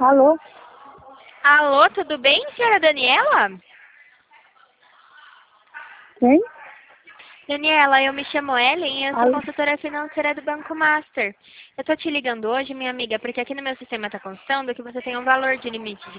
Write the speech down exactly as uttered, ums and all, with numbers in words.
Alô? Alô, tudo bem, senhora Daniela? Quem? Daniela, eu me chamo Ellen e eu sou Alô? consultora financeira do Banco Master. Eu tô te ligando hoje, minha amiga, porque aqui no meu sistema está constando que você tem um valor de limite de